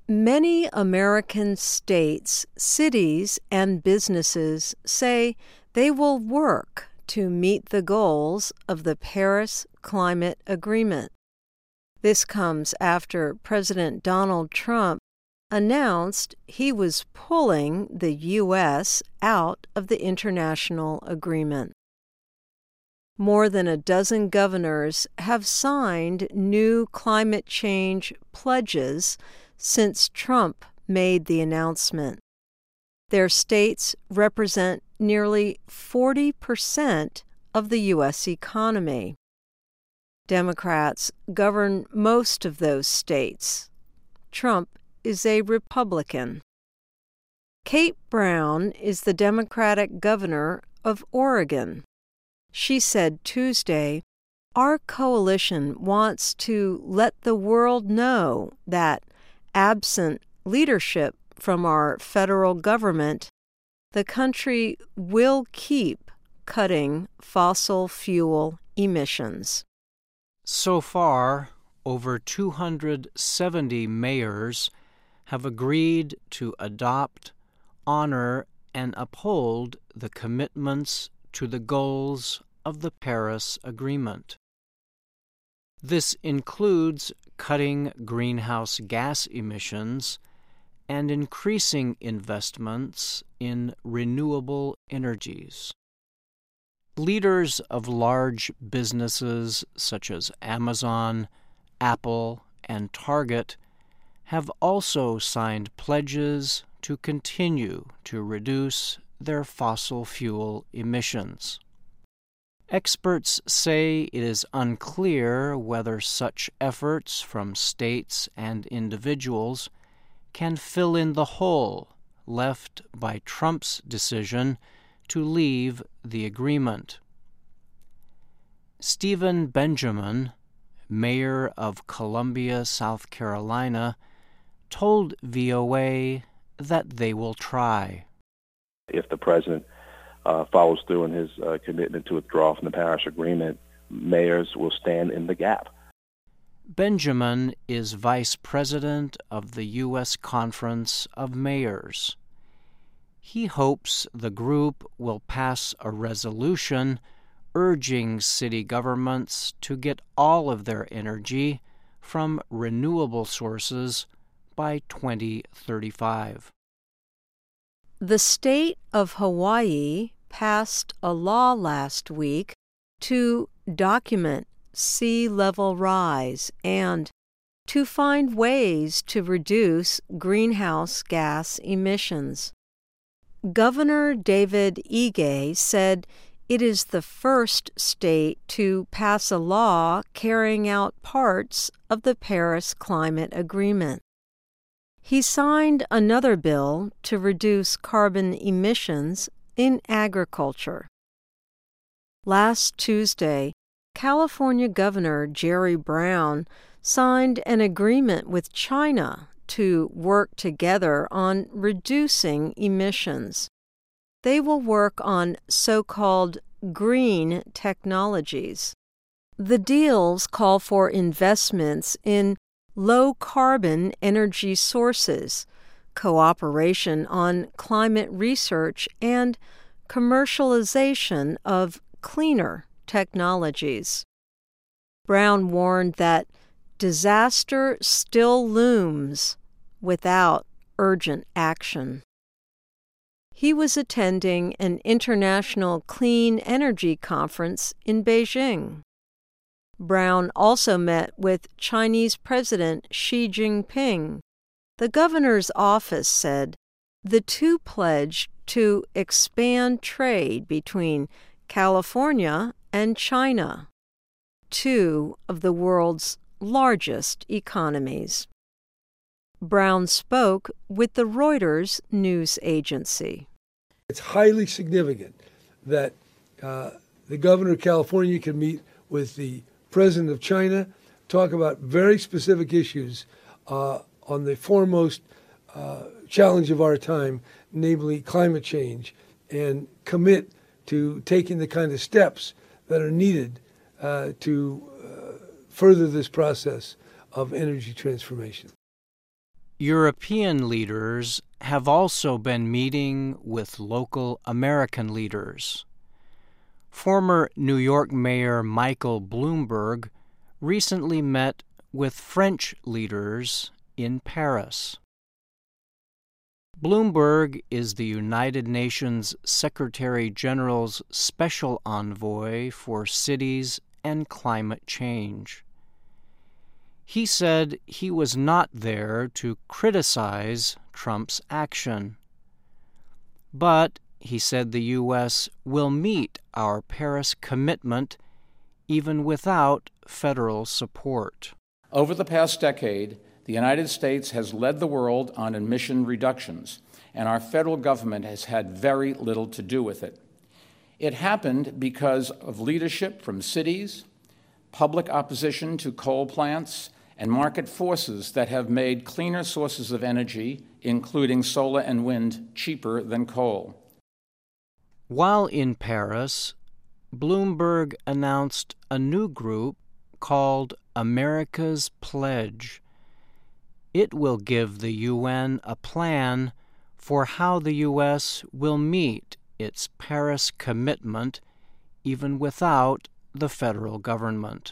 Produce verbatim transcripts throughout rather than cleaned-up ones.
Many American states, cities, and businesses say they will work to meet the goals of the Paris Climate Agreement. This comes after President Donald Trump announced he was pulling the U S out of the international agreement. More than a dozen governors have signed new climate change pledges since Trump made the announcement. Their states represent nearly forty percent of the U S economy. Democrats govern most of those states. Trump is a Republican. Kate Brown is the Democratic governor of Oregon. She said Tuesday, "Our coalition wants to let the world know that, absent leadership from our federal government, the country will keep cutting fossil fuel emissions." So far, over two hundred seventy mayors have agreed to adopt, honor, and uphold the commitments to the goals of the Paris Agreement. This includes cutting greenhouse gas emissions and increasing investments in renewable energies. Leaders of large businesses such as Amazon, Apple, and Target have also signed pledges to continue to reduce their fossil fuel emissions. Experts say it is unclear whether such efforts from states and individuals can fill in the hole left by Trump's decision to leave the agreement. Stephen Benjamin, mayor of Columbia, South Carolina, told V O A that they will try. If the president uh, follows through in his uh, commitment to withdraw from the Paris Agreement, mayors will stand in the gap. Benjamin is vice president of the U S Conference of Mayors. He hopes the group will pass a resolution urging city governments to get all of their energy from renewable sources by twenty thirty-five. The state of Hawaii passed a law last week to document sea level rise and to find ways to reduce greenhouse gas emissions. Governor David Ige said it is the first state to pass a law carrying out parts of the Paris Climate Agreement. He signed another bill to reduce carbon emissions in agriculture. Last Tuesday, California Governor Jerry Brown signed an agreement with China to work together on reducing emissions. They will work on so-called green technologies. The deals call for investments in low-carbon energy sources, cooperation on climate research, and commercialization of cleaner technologies. Brown warned that disaster still looms without urgent action. He was attending an international clean energy conference in Beijing. Brown also met with Chinese President Xi Jinping. The governor's office said the two pledged to expand trade between California and China, two of the world's largest economies. Brown spoke with the Reuters news agency. It's highly significant that uh, the governor of California can meet with the president of China, talk about very specific issues uh, on the foremost uh, challenge of our time, namely climate change, and commit to taking the kind of steps that are needed uh, to uh, further this process of energy transformation. European leaders have also been meeting with local American leaders. Former New York Mayor Michael Bloomberg recently met with French leaders in Paris. Bloomberg is the United Nations Secretary General's special envoy for cities and climate change. He said he was not there to criticize Trump's action, but he said the U S will meet our Paris commitment even without federal support. Over the past decade, the United States has led the world on emission reductions, and our federal government has had very little to do with it. It happened because of leadership from cities, public opposition to coal plants, and market forces that have made cleaner sources of energy, including solar and wind, cheaper than coal. While in Paris, Bloomberg announced a new group called America's Pledge. It will give the U N a plan for how the U S will meet its Paris commitment even without the federal government.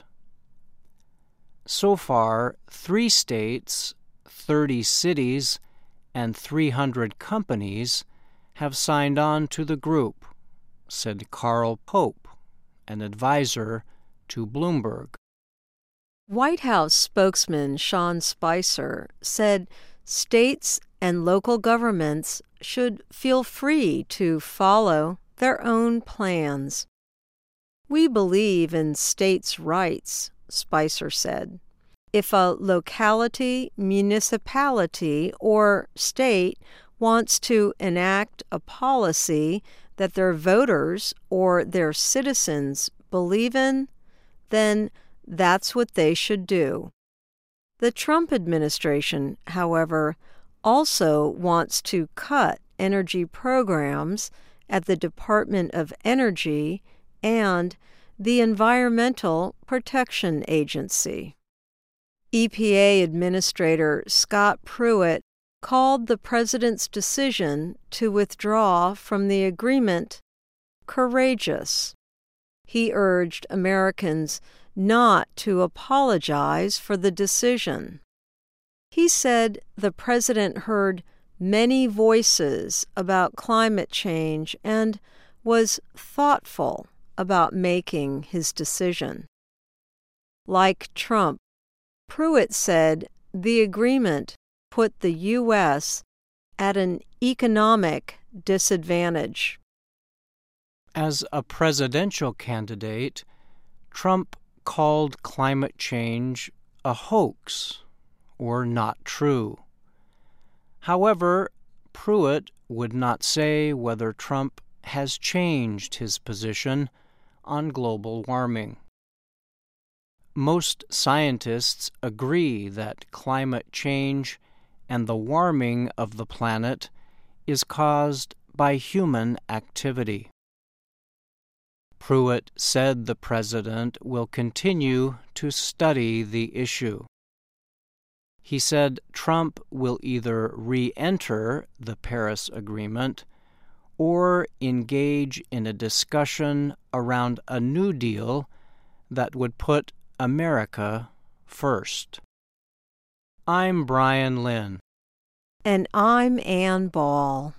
So far, three states, thirty cities, and three hundred companies have signed on to the group, said Carl Pope, an advisor to Bloomberg. White House spokesman Sean Spicer said states and local governments should feel free to follow their own plans. We believe in states' rights, Spicer said. If a locality, municipality, or state wants to enact a policy that their voters or their citizens believe in, then that's what they should do. The Trump administration, however, also wants to cut energy programs at the Department of Energy and the Environmental Protection Agency. E P A Administrator Scott Pruitt called the president's decision to withdraw from the agreement courageous. He urged Americans not to apologize for the decision. He said the president heard many voices about climate change and was thoughtful about making his decision. Like Trump, Pruitt said the agreement put the U S at an economic disadvantage. As a presidential candidate, Trump called climate change a hoax or not true. However, Pruitt would not say whether Trump has changed his position on global warming. Most scientists agree that climate change and the warming of the planet is caused by human activity. Pruitt said the president will continue to study the issue. He said Trump will either re-enter the Paris Agreement or engage in a discussion around a New Deal that would put America first. I'm Brian Lynn. And I'm Ann Ball.